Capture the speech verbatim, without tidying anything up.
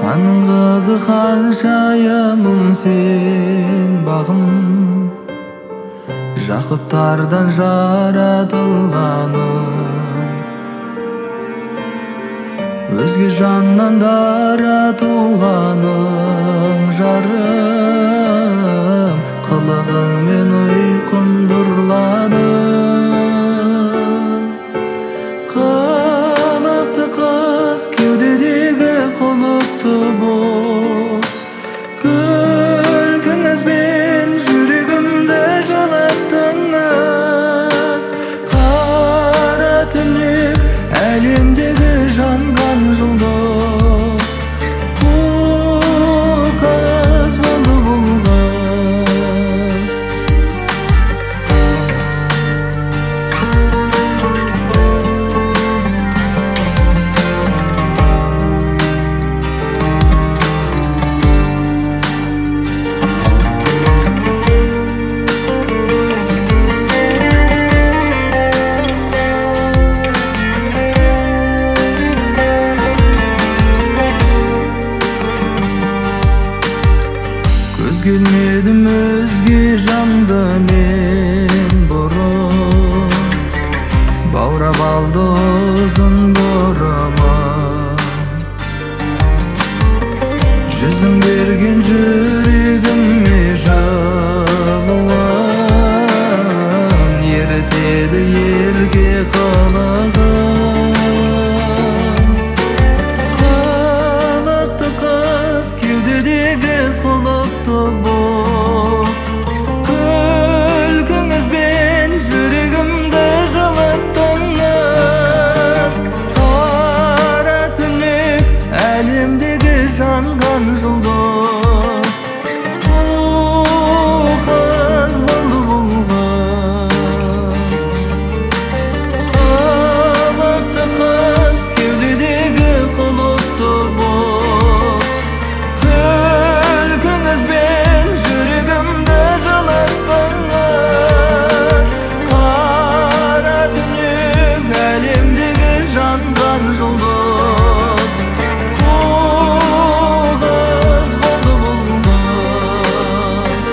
Ханның қызы ханшайымым сен бағым, жақұттардан жаратылғаным, өзге жаннан дара туғаным. Жарым, қылығыңмен ұйқымды ұрладың. Қылықты қыз, кеудедегі құлыпты боз, күлкіңізбен жүрегімді жалаттыңыз. Қара түнек, әлемдегі жанған жұлдыз, бұл қыз болды бұл қыз. Көз келмедім өзге жанды мен бұрын, баурап алды ұзын бұрымы. Жүзің берген жүрегіме жалуын, ерітеді ерге қылығын. Қылықты қыз, кеудедегі құлыпты боз, күлкіңізбен жүрегімді жылаттыңыз. Қара түнек, әлемдегі жанған жұлдыз, бұл қыз болды бұл қыз. Қылықты қыз, кеудедегі құлыпты боз, күлкіңізбен жүрегімді жылаттыңыз. Қара түнек, әлемдегі жанған жұлдыз, бұл қыз болды бұл қыз.